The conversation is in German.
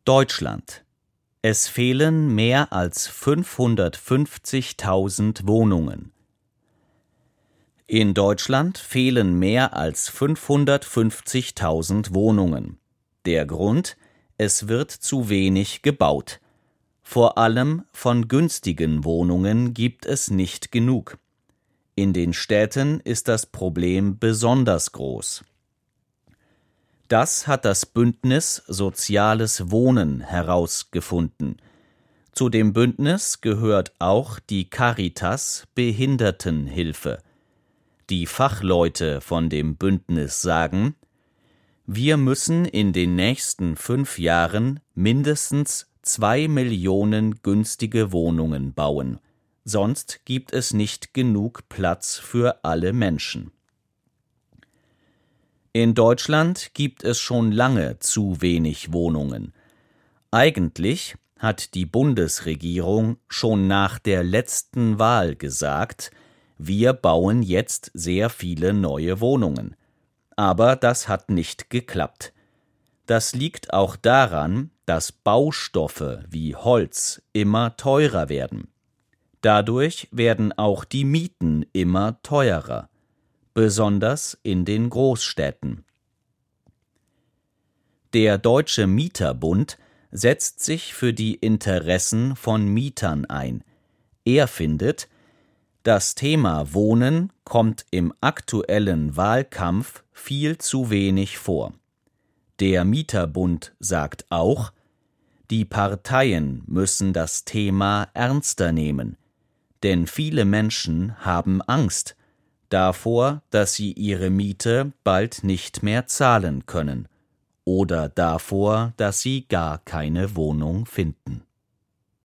Deutschland: Es fehlen mehr als 550.000 Wohnungen. In Deutschland fehlen mehr als 550.000 Wohnungen. Der Grund: Es wird zu wenig gebaut. Vor allem von günstigen Wohnungen gibt es nicht genug. In den Städten ist das Problem besonders groß. Das hat das Bündnis Soziales Wohnen herausgefunden. Zu dem Bündnis gehört auch die Caritas Behindertenhilfe. Die Fachleute von dem Bündnis sagen: Wir müssen in den nächsten 5 Jahren mindestens 2 Millionen günstige Wohnungen bauen, sonst gibt es nicht genug Platz für alle Menschen. In Deutschland gibt es schon lange zu wenig Wohnungen. Eigentlich hat die Bundesregierung schon nach der letzten Wahl gesagt, wir bauen jetzt sehr viele neue Wohnungen. Aber das hat nicht geklappt. Das liegt auch daran, dass Baustoffe wie Holz immer teurer werden. Dadurch werden auch die Mieten immer teurer, besonders in den Großstädten. Der Deutsche Mieterbund setzt sich für die Interessen von Mietern ein. Er findet, das Thema Wohnen kommt im aktuellen Wahlkampf viel zu wenig vor. Der Mieterbund sagt auch, die Parteien müssen das Thema ernster nehmen, denn viele Menschen haben Angst davor, dass sie ihre Miete bald nicht mehr zahlen können oder davor, dass sie gar keine Wohnung finden.